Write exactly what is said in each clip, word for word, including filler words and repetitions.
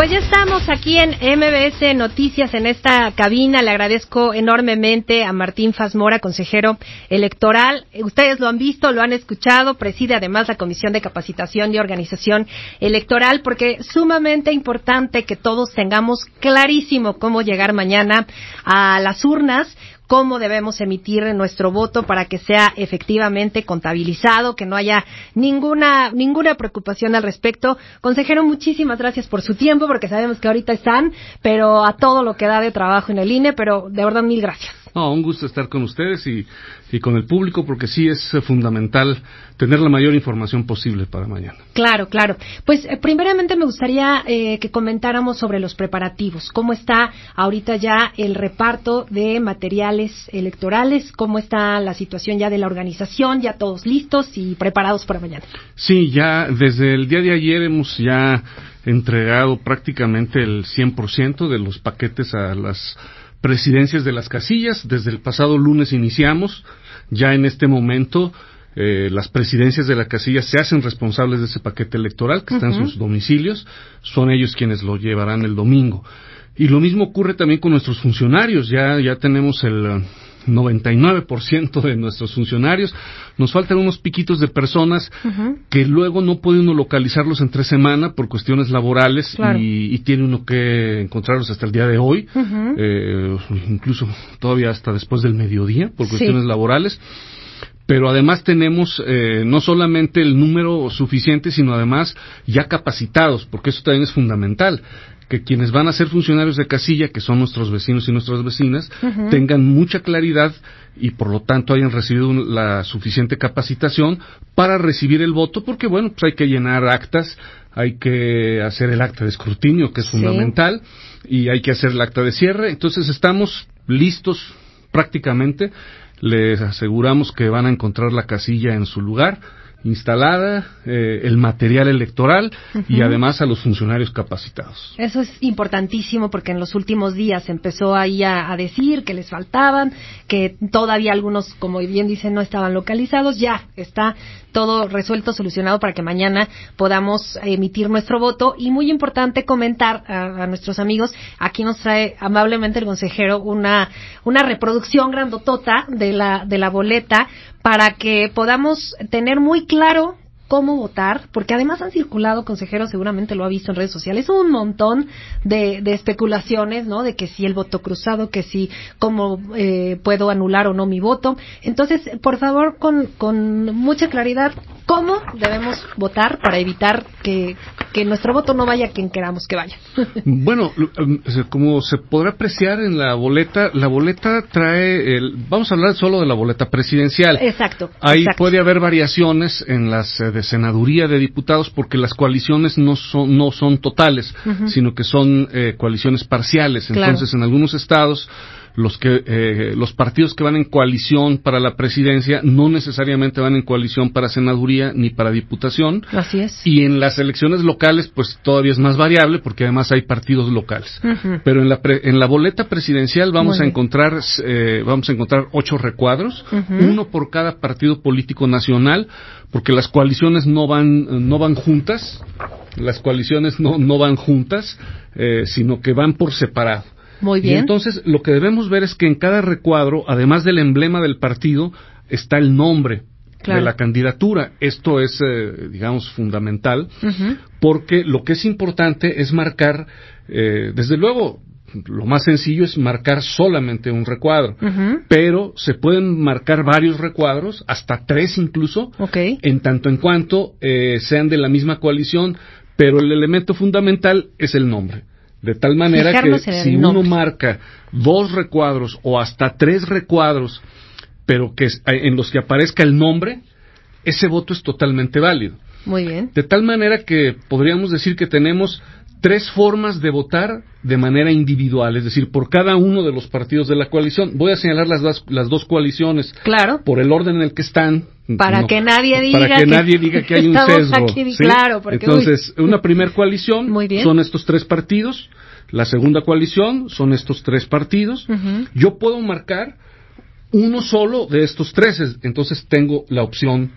Pues ya estamos aquí en M B S Noticias, en esta cabina. Le agradezco enormemente a Martín Faz-Mora, consejero electoral. Ustedes lo han visto, lo han escuchado. Preside además la Comisión de Capacitación y Organización Electoral, porque es sumamente importante que todos tengamos clarísimo cómo llegar mañana a las urnas, cómo debemos emitir nuestro voto para que sea efectivamente contabilizado, que no haya ninguna ninguna preocupación al respecto. Consejero, muchísimas gracias por su tiempo, porque sabemos que ahorita están, pero a todo lo que da de trabajo en el I N E, pero de verdad mil gracias. No, un gusto estar con ustedes y, y con el público, porque sí es fundamental tener la mayor información posible para mañana. Claro, claro. Pues eh, primeramente me gustaría eh, que comentáramos sobre los preparativos. ¿Cómo está ahorita ya el reparto de materiales electorales? ¿Cómo está la situación ya de la organización? ¿Ya todos listos y preparados para mañana? Sí, ya desde el día de ayer hemos ya entregado prácticamente el cien por ciento de los paquetes a las presidencias de las casillas. Desde el pasado lunes iniciamos. Ya en este momento eh, las presidencias de la casilla se hacen responsables de ese paquete electoral que está uh-huh. en sus domicilios. Son ellos quienes lo llevarán el domingo. Y lo mismo ocurre también con nuestros funcionarios. Ya ya tenemos el noventa y nueve por ciento de nuestros funcionarios. Nos faltan unos piquitos de personas uh-huh. que luego no puede uno localizarlos entre semana por cuestiones laborales, claro. y, y tiene uno que encontrarlos hasta el día de hoy, uh-huh. eh, incluso todavía hasta después del mediodía por cuestiones sí. laborales. Pero además tenemos eh, no solamente el número suficiente, sino además ya capacitados, porque eso también es fundamental, que quienes van a ser funcionarios de casilla, que son nuestros vecinos y nuestras vecinas, uh-huh. tengan mucha claridad y por lo tanto hayan recibido la suficiente capacitación para recibir el voto, porque bueno, pues hay que llenar actas, hay que hacer el acta de escrutinio, que es sí. fundamental, y hay que hacer el acta de cierre. Entonces estamos listos prácticamente. Les aseguramos que van a encontrar la casilla en su lugar, instalada, eh, el material electoral uh-huh. y además a los funcionarios capacitados. Eso es importantísimo, porque en los últimos días empezó ahí a, a decir que les faltaban, que todavía algunos, como bien dicen, no estaban localizados. Ya está todo resuelto, solucionado para que mañana podamos emitir nuestro voto. Y muy importante comentar a, a nuestros amigos, aquí nos trae amablemente el consejero una una reproducción grandotota de la de la boleta para que podamos tener muy claro cómo votar, porque además han circulado, consejero, seguramente lo ha visto en redes sociales, un montón de, de especulaciones, ¿no? De que si el voto cruzado, que si cómo eh, puedo anular o no mi voto. Entonces, por favor, con, con mucha claridad, ¿cómo debemos votar para evitar que, que nuestro voto no vaya a quien queramos que vaya? Bueno, como se podrá apreciar en la boleta, la boleta trae, el, vamos a hablar solo de la boleta presidencial. Exacto. Ahí exacto. puede haber variaciones en las de senaduría de diputados, porque las coaliciones no son no son totales, uh-huh. sino que son eh, coaliciones parciales. Entonces, claro. en algunos estados, los que eh, los partidos que van en coalición para la presidencia no necesariamente van en coalición para senaduría ni para diputación. Así es. Y en las elecciones locales, pues todavía es más variable, porque además hay partidos locales. Uh-huh. Pero en la pre, en la boleta presidencial vamos Muy a encontrar eh, vamos a encontrar ocho recuadros, uh-huh. uno por cada partido político nacional, porque las coaliciones no van no van juntas, las coaliciones no no van juntas, eh, sino que van por separado. Muy bien. Y entonces lo que debemos ver es que en cada recuadro, además del emblema del partido, está el nombre claro. de la candidatura. Esto es, eh, digamos, fundamental, uh-huh. porque lo que es importante es marcar, eh, desde luego, lo más sencillo es marcar solamente un recuadro, uh-huh. pero se pueden marcar varios recuadros, hasta tres incluso, okay. en tanto en cuanto eh, sean de la misma coalición, pero el elemento fundamental es el nombre. De tal manera Fijarnos que si uno marca dos recuadros o hasta tres recuadros, pero que en los que aparezca el nombre, ese voto es totalmente válido. Muy bien. De tal manera que podríamos decir que tenemos tres formas de votar de manera individual, es decir, por cada uno de los partidos de la coalición. Voy a señalar las dos, las dos coaliciones, claro, por el orden en el que están, para no, que nadie diga para que, que nadie diga que hay un sesgo. Aquí, ¿sí? Claro, porque, entonces, uy. una primer coalición Muy bien. son estos tres partidos, la segunda coalición son estos tres partidos. Uh-huh. Yo puedo marcar uno solo de estos tres, entonces tengo la opción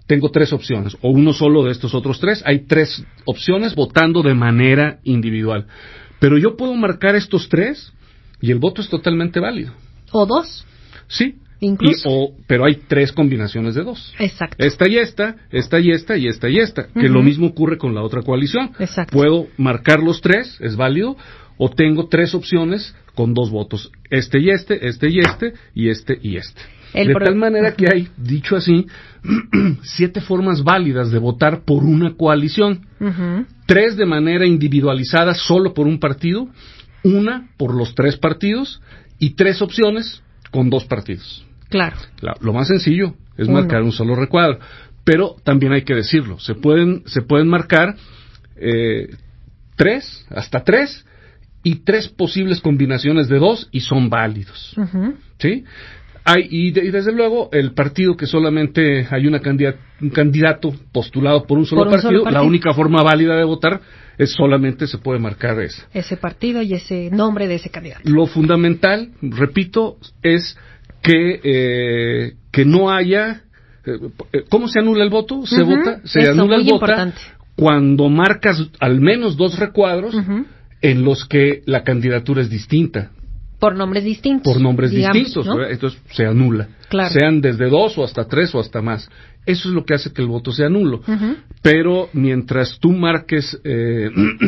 tengo tres opciones, o uno solo de estos otros tres, hay tres opciones votando de manera individual. Pero yo puedo marcar estos tres y el voto es totalmente válido. O dos. Sí. Incluso. Y, o, pero hay tres combinaciones de dos. Exacto. Esta y esta, esta y esta y esta y esta. Uh-huh. Que lo mismo ocurre con la otra coalición. Exacto. Puedo marcar los tres, es válido, o tengo tres opciones con dos votos. Este y este, este y este, y este y este. El de pro... tal manera uh-huh. que hay, dicho así, siete formas válidas de votar por una coalición. Uh-huh. Tres de manera individualizada solo por un partido, una por los tres partidos, y tres opciones con dos partidos. Claro. La, lo más sencillo es Uno. marcar un solo recuadro, pero también hay que decirlo, se pueden se pueden marcar eh, tres, hasta tres, y tres posibles combinaciones de dos y son válidos. Uh-huh. ¿Sí? Hay, y, de, y desde luego el partido que solamente hay una candidat, un candidato postulado por un, solo, por un partido, solo partido, la única forma válida de votar es solamente se puede marcar esa. Ese partido y ese nombre de ese candidato. Lo fundamental, repito, es que eh, que no haya eh, ¿cómo se anula el voto? Se uh-huh. vota, se Eso, anula el voto importante. Cuando marcas al menos dos recuadros uh-huh. en los que la candidatura es distinta. Por nombres distintos. Por nombres digamos, distintos, ¿no? Entonces se anula. Claro. Sean desde dos o hasta tres o hasta más. Eso es lo que hace que el voto sea nulo. Uh-huh. Pero mientras tú marques eh,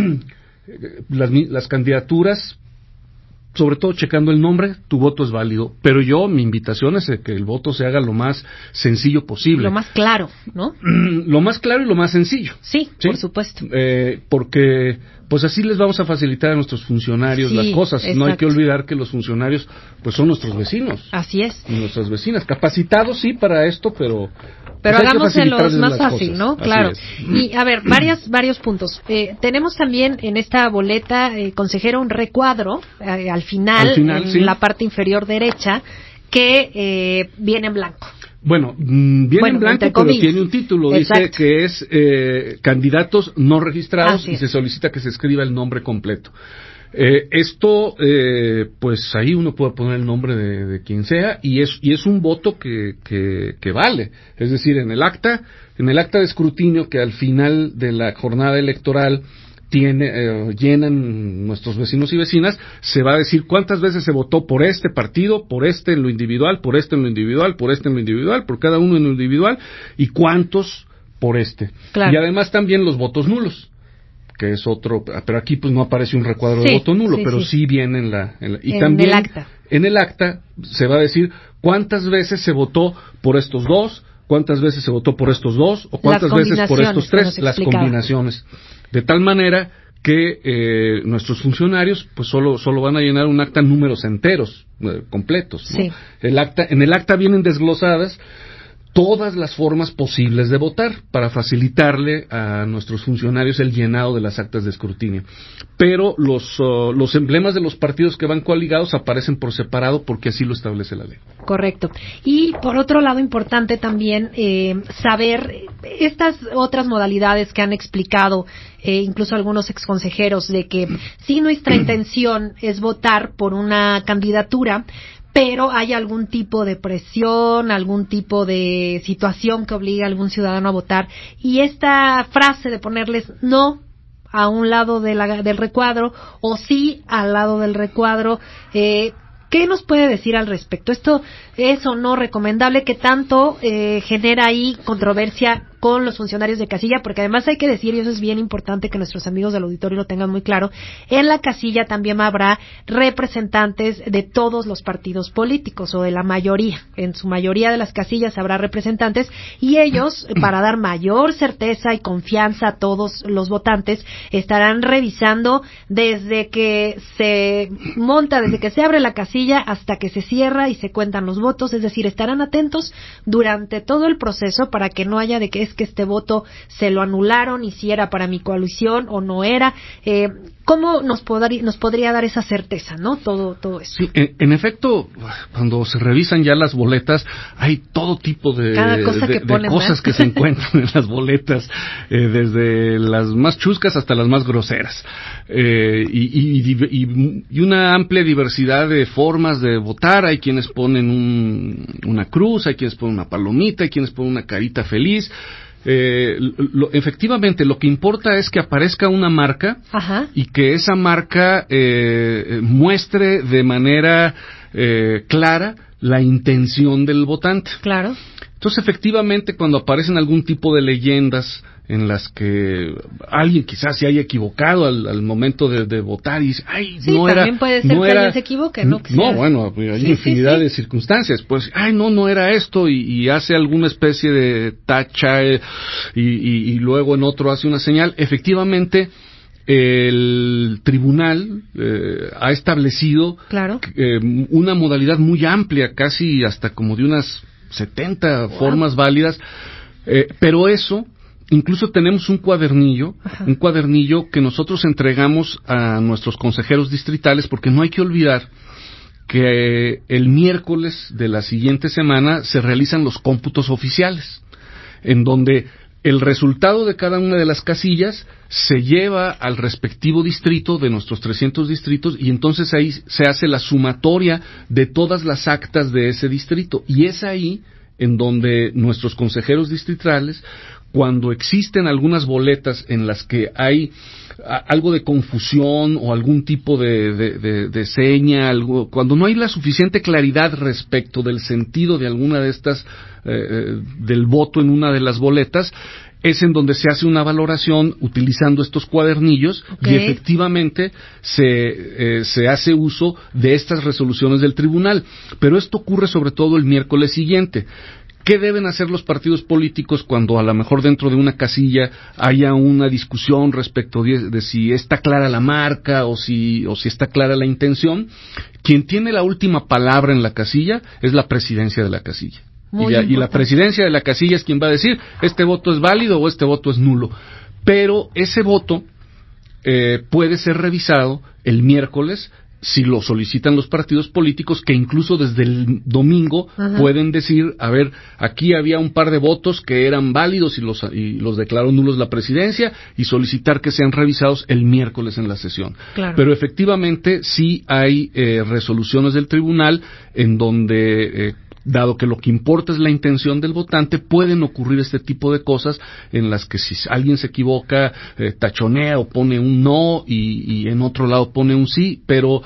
las, las candidaturas, sobre todo checando el nombre, tu voto es válido. Pero yo, mi invitación es que el voto se haga lo más sencillo posible. Lo más claro, ¿no? Lo más claro y lo más sencillo. Sí, ¿sí? Por supuesto. Eh, porque, pues así les vamos a facilitar a nuestros funcionarios sí, las cosas. Exacto. No hay que olvidar que los funcionarios, pues son nuestros vecinos. Así es. Y nuestras vecinas. Capacitados, sí, para esto, pero... Pero pues hagámoslo más fácil, cosas. ¿no? Claro. Y, a ver, varias, varios puntos. Eh, tenemos también en esta boleta, eh, consejero, un recuadro eh, al final, al final en sí. la parte inferior derecha, que eh, viene en blanco. Bueno, mmm, viene bueno, en blanco, pero tiene un título. Exacto. Dice que es eh, candidatos no registrados Así y es. se solicita que se escriba el nombre completo. Eh, esto, eh, pues ahí uno puede poner el nombre de, de quien sea y es y es un voto que, que, que vale. Es decir, en el acta, en el acta de escrutinio que al final de la jornada electoral tiene eh, llenan nuestros vecinos y vecinas, se va a decir cuántas veces se votó por este partido, por este en lo individual, por este en lo individual, por este en lo individual, por cada uno en lo individual y cuántos por este. Claro. Y además también los votos nulos, que es otro, pero aquí pues no aparece un recuadro sí, de voto nulo, sí, pero sí, sí viene en la, en la y en también el acta. En el acta se va a decir cuántas veces se votó por estos dos, cuántas veces se votó por estos dos o cuántas veces por estos tres, las combinaciones, de tal manera que eh, nuestros funcionarios pues solo solo van a llenar un acta en números enteros, eh, completos, ¿no? Sí. El acta, en el acta vienen desglosadas todas las formas posibles de votar para facilitarle a nuestros funcionarios el llenado de las actas de escrutinio. Pero los, uh, los emblemas de los partidos que van coaligados aparecen por separado porque así lo establece la ley. Correcto. Y por otro lado, importante también eh, saber estas otras modalidades que han explicado eh, incluso algunos exconsejeros de que si nuestra intención es votar por una candidatura, pero hay algún tipo de presión, algún tipo de situación que obligue a algún ciudadano a votar. Y esta frase de ponerles no a un lado de la, del recuadro o sí al lado del recuadro, eh, ¿qué nos puede decir al respecto? ¿Esto es o no recomendable? ¿Qué tanto eh, genera ahí controversia con los funcionarios de casilla? Porque además hay que decir, y eso es bien importante que nuestros amigos del auditorio lo tengan muy claro, en la casilla también habrá representantes de todos los partidos políticos, o de la mayoría. En su mayoría de las casillas habrá representantes, y ellos, para dar mayor certeza y confianza a todos los votantes, estarán revisando desde que se monta, desde que se abre la casilla hasta que se cierra y se cuentan los votos, es decir, estarán atentos durante todo el proceso para que no haya de que es que este voto se lo anularon y si era para mi coalición o no era. Eh, ¿Cómo nos podría, nos podría dar esa certeza, no? Todo, todo eso. Sí, en, en efecto, cuando se revisan ya las boletas, hay todo tipo de, Cada cosa de, que de ponen, cosas que se encuentran en las boletas, eh, desde las más chuscas hasta las más groseras. Eh, y, y, y, y una amplia diversidad de formas de votar. Hay quienes ponen un, una cruz, hay quienes ponen una palomita, hay quienes ponen una carita feliz. Eh, lo, efectivamente, lo que importa es que aparezca una marca. Ajá. Y que esa marca eh, muestre de manera eh, clara la intención del votante. Claro. Entonces, efectivamente, cuando aparecen algún tipo de leyendas en las que alguien quizás se haya equivocado al, al momento de, de votar y dice, ay, sí, no era... también puede ser no que era, alguien se equivoque, ¿no? Que no, sea... bueno, hay sí, infinidad sí, sí. de circunstancias. Pues, ay, no, no era esto y, y hace alguna especie de tacha eh, y, y, y luego en otro hace una señal. Efectivamente, el tribunal eh, ha establecido claro. eh, una modalidad muy amplia, casi hasta como de unas setenta wow. formas válidas, eh, pero eso, incluso tenemos un cuadernillo, Ajá. un cuadernillo que nosotros entregamos a nuestros consejeros distritales, porque no hay que olvidar que eh, el miércoles de la siguiente semana se realizan los cómputos oficiales, en donde el resultado de cada una de las casillas se lleva al respectivo distrito de nuestros trescientos distritos y entonces ahí se hace la sumatoria de todas las actas de ese distrito. Y es ahí en donde nuestros consejeros distritales, cuando existen algunas boletas en las que hay a, algo de confusión o algún tipo de, de, de, de seña, algo, cuando no hay la suficiente claridad respecto del sentido de alguna de estas, eh, del voto en una de las boletas, es en donde se hace una valoración utilizando estos cuadernillos okay. y efectivamente se, eh, se hace uso de estas resoluciones del tribunal. Pero esto ocurre sobre todo el miércoles siguiente. ¿Qué deben hacer los partidos políticos cuando a lo mejor dentro de una casilla haya una discusión respecto de, de si está clara la marca o si, o si está clara la intención? Quien tiene la última palabra en la casilla es la presidencia de la casilla. Y la, y la presidencia de la casilla es quien va a decir este voto es válido o este voto es nulo. Pero ese voto eh, puede ser revisado el miércoles si lo solicitan los partidos políticos, que incluso desde el domingo Ajá. pueden decir, a ver, aquí había un par de votos que eran válidos y los, y los declaró nulos la presidencia, y solicitar que sean revisados el miércoles en la sesión. Claro. Pero efectivamente sí hay eh, resoluciones del tribunal en donde... Eh, dado que lo que importa es la intención del votante, pueden ocurrir este tipo de cosas en las que si alguien se equivoca, eh, tachonea o pone un no y, y en otro lado pone un sí, pero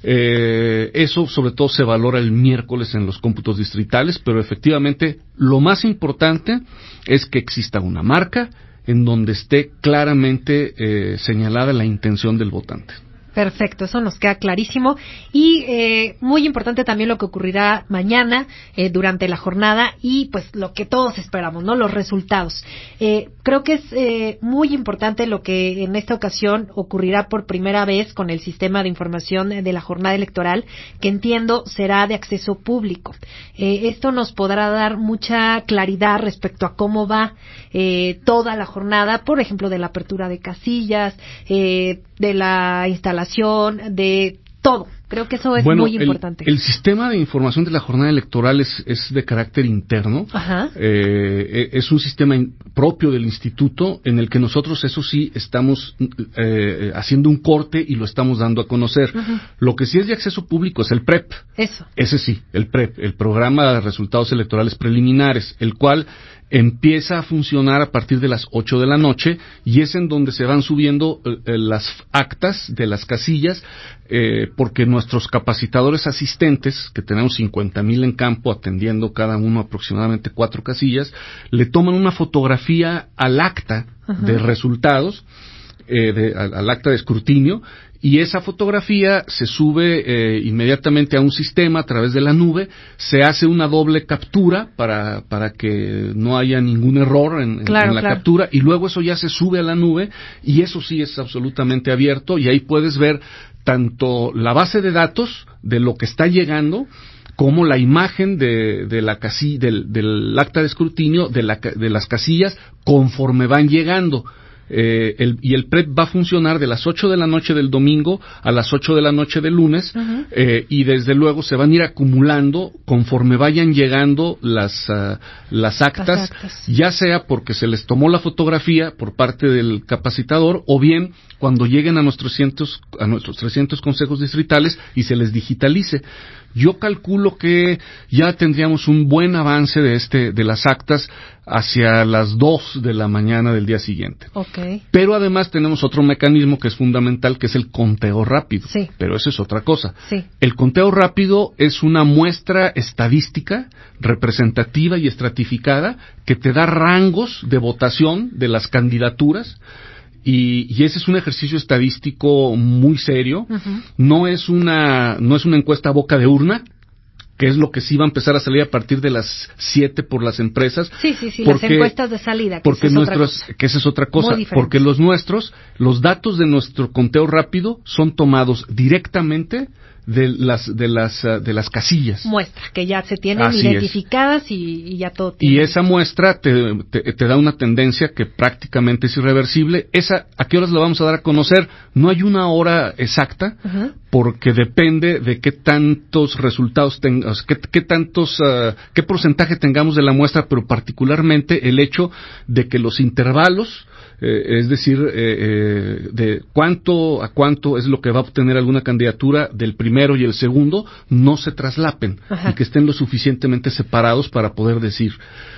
eh, eso sobre todo se valora el miércoles en los cómputos distritales, pero efectivamente lo más importante es que exista una marca en donde esté claramente eh, señalada la intención del votante. Perfecto, eso nos queda clarísimo. Y eh, muy importante también lo que ocurrirá mañana eh, durante la jornada y pues lo que todos esperamos, ¿no? Los resultados. Eh, creo que es eh, muy importante lo que en esta ocasión ocurrirá por primera vez con el sistema de información de la jornada electoral, que entiendo será de acceso público. Eh, esto nos podrá dar mucha claridad respecto a cómo va eh, toda la jornada, por ejemplo, de la apertura de casillas, eh, de la instalación de todo. Creo que eso es bueno, muy importante. El, el sistema de información de la jornada electoral es, es de carácter interno. Ajá. Eh, es un sistema in, propio del instituto en el que nosotros, eso sí, estamos eh, haciendo un corte y lo estamos dando a conocer. Uh-huh. Lo que sí es de acceso público es el P R E P. Eso. Ese sí, el P R E P, el Programa de Resultados Electorales Preliminares, el cual empieza a funcionar a partir de las ocho de la noche y es en donde se van subiendo eh, las actas de las casillas, eh, porque nuestros capacitadores asistentes, que tenemos cincuenta mil en campo atendiendo cada uno aproximadamente cuatro casillas, le toman una fotografía al acta uh-huh. de resultados, eh, de, al, al acta de escrutinio, y esa fotografía se sube eh, inmediatamente a un sistema a través de la nube, se hace una doble captura para para que no haya ningún error en, claro, en la claro. captura, y luego eso ya se sube a la nube, y eso sí es absolutamente abierto, y ahí puedes ver tanto la base de datos de lo que está llegando, como la imagen de, de la casi, del, del acta de escrutinio de, la, de las casillas conforme van llegando. Eh, el, y el P R E P va a funcionar de las ocho de la noche del domingo a las ocho de la noche del lunes, uh-huh. eh, y desde luego se van a ir acumulando conforme vayan llegando las, uh, las, actas, las actas, ya sea porque se les tomó la fotografía por parte del capacitador o bien cuando lleguen a nuestros, cientos, a nuestros trescientos consejos distritales y se les digitalice. Yo calculo que ya tendríamos un buen avance de este, de las actas hacia las dos de la mañana del día siguiente. Okay. Pero además tenemos otro mecanismo que es fundamental, que es el conteo rápido. Sí. Pero eso es otra cosa. Sí. El conteo rápido es una muestra estadística, representativa y estratificada que te da rangos de votación de las candidaturas. Y, y ese es un ejercicio estadístico muy serio. Uh-huh. No es una, no es una encuesta a boca de urna, que es lo que sí va a empezar a salir a partir de las siete por las empresas. Sí, sí, sí, porque, las encuestas de salida, que porque esa es nuestros, otra cosa. que esa es otra cosa, porque los nuestros, los datos de nuestro conteo rápido son tomados directamente de las de las uh, de las casillas. Muestra que ya se tienen Así identificadas y, y ya todo tiene. Y esa muestra te, te, te da una tendencia que prácticamente es irreversible. Esa, ¿a qué horas la vamos a dar a conocer? No hay una hora exacta, uh-huh. porque depende de qué tantos resultados tengamos, qué, qué tantos, uh, qué porcentaje tengamos de la muestra, pero particularmente el hecho de que los intervalos, Eh, es decir, eh, eh, de cuánto a cuánto es lo que va a obtener alguna candidatura del primero y el segundo, no se traslapen. Ajá. Y que estén lo suficientemente separados para poder decir.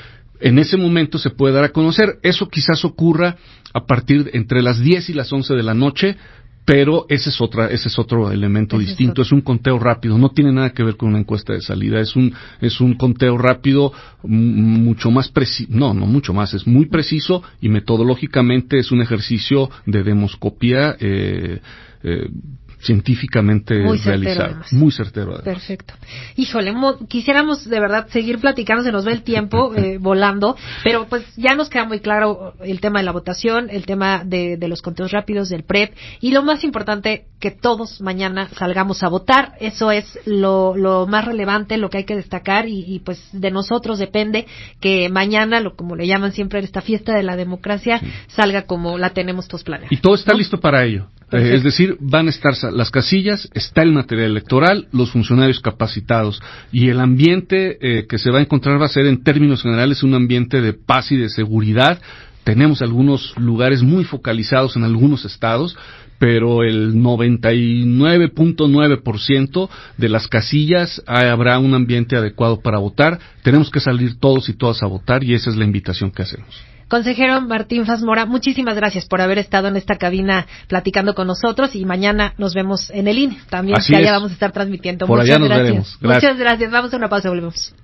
En ese momento se puede dar a conocer. Eso quizás ocurra a partir de, entre las diez y las once de la noche, pero ese es otra, ese es otro elemento ese distinto. Es, es un conteo rápido, no tiene nada que ver con una encuesta de salida. Es un, es un conteo rápido m- mucho más preciso, no, no mucho más, es muy preciso y metodológicamente es un ejercicio de demoscopía eh, eh, científicamente muy realizado. Certero, además. Muy certero, además. Perfecto. Híjole, mo- quisiéramos de verdad seguir platicando, se nos ve el tiempo eh, volando, pero pues ya nos queda muy claro el tema de la votación, el tema de, de los conteos rápidos del P R E P y lo más importante, que todos mañana salgamos a votar. Eso es lo, lo más relevante, lo que hay que destacar y, y pues de nosotros depende que mañana, lo como le llaman siempre esta fiesta de la democracia, sí. salga como la tenemos todos planeados. Y todo está ¿no? listo para ello. Perfecto. Es decir, van a estar las casillas, está el material electoral, los funcionarios capacitados y el ambiente eh, que se va a encontrar va a ser en términos generales un ambiente de paz y de seguridad. Tenemos algunos lugares muy focalizados en algunos estados, pero el noventa y nueve punto nueve por ciento de las casillas habrá un ambiente adecuado para votar. Tenemos que salir todos y todas a votar y esa es la invitación que hacemos. Consejero Martín Faz Mora, muchísimas gracias por haber estado en esta cabina platicando con nosotros y mañana nos vemos en el I N E también, Así que allá es. vamos a estar transmitiendo. Por Muchas allá nos gracias. veremos. Gracias. Muchas gracias. Vamos a una pausa, volvemos.